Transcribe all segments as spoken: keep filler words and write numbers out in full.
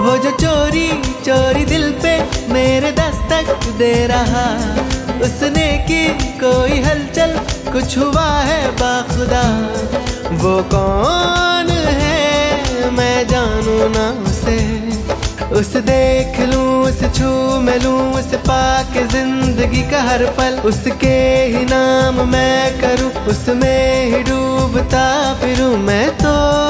वो जो चोरी चोरी दिल पे मेरे दस्तक दे रहा, उसने की कोई हलचल, कुछ हुआ है बाखुदा। वो कौन है मैं जानू ना उसे, उसे देख लूं, उसे छू मैं लूं, उसे पाके जिंदगी का हर पल उसके ही नाम मैं करूं, उसमें ही डूबता फिरूं मैं तो।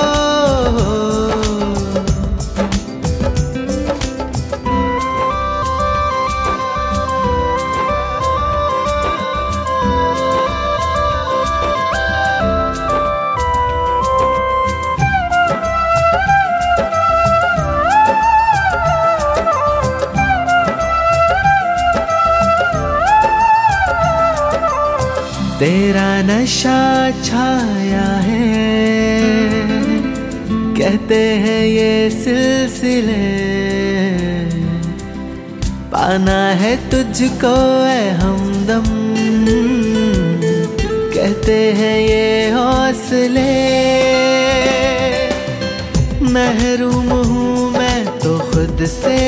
तेरा नशा छाया है, कहते हैं ये सिलसिले, पाना है तुझको ऐ हमदम, कहते हैं ये हौसले। महरूम हूँ मैं तो खुद से,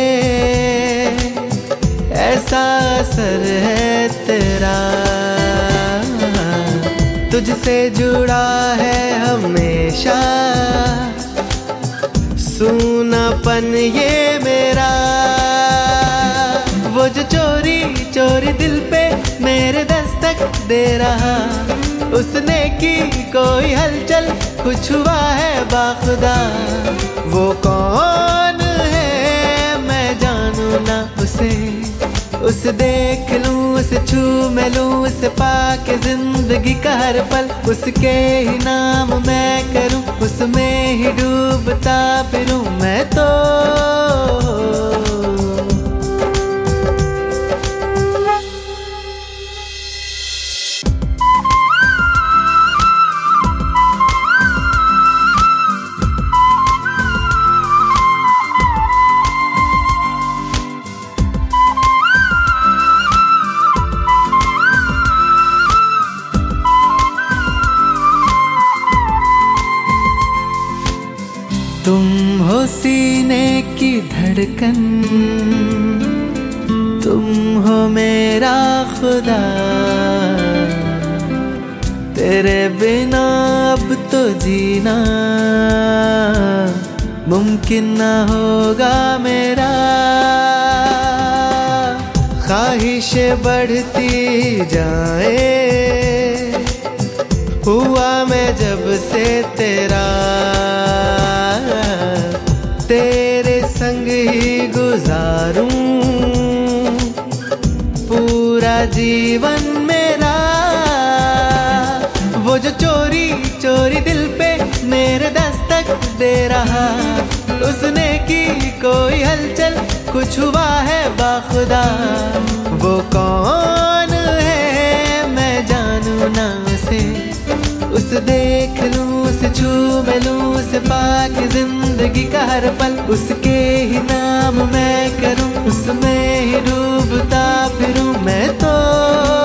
ऐसा असर है तेरा, तुझसे जुड़ा है हमेशा सूनापन ये मेरा। वो जो चोरी चोरी दिल पे मेरे दस्तक दे रहा, उसने की कोई हलचल, कुछ हुआ है बाखुदा। वो कौन है मैं जानू ना उसे, उसे देख लूं, उसे छू मैं लूं, उसे पाके जिंदगी का हर पल उसके ही नाम मैं करूं, उसमें ही डूबता फिरूं मैं तो। तुम हो सीने की धड़कन, तुम हो मेरा खुदा, तेरे बिना अब तो जीना मुमकिन ना होगा मेरा। ख्वाहिशें बढ़ती जाए, हुआ मैं जब से तेरा, तेरे संग ही गुजारूं पूरा जीवन मेरा। वो जो चोरी चोरी दिल पे मेरे दस्तक दे रहा, उसने की कोई हलचल, कुछ हुआ है बाखुदा। वो कौन है मैं जानू ना उसे, उसे देख लूं, उसे छू मैं लूं, उसे पाके जिंदगी का हर पल उसके ही नाम मैं करूं, उसमें ही डूबता फिरूं मैं तो।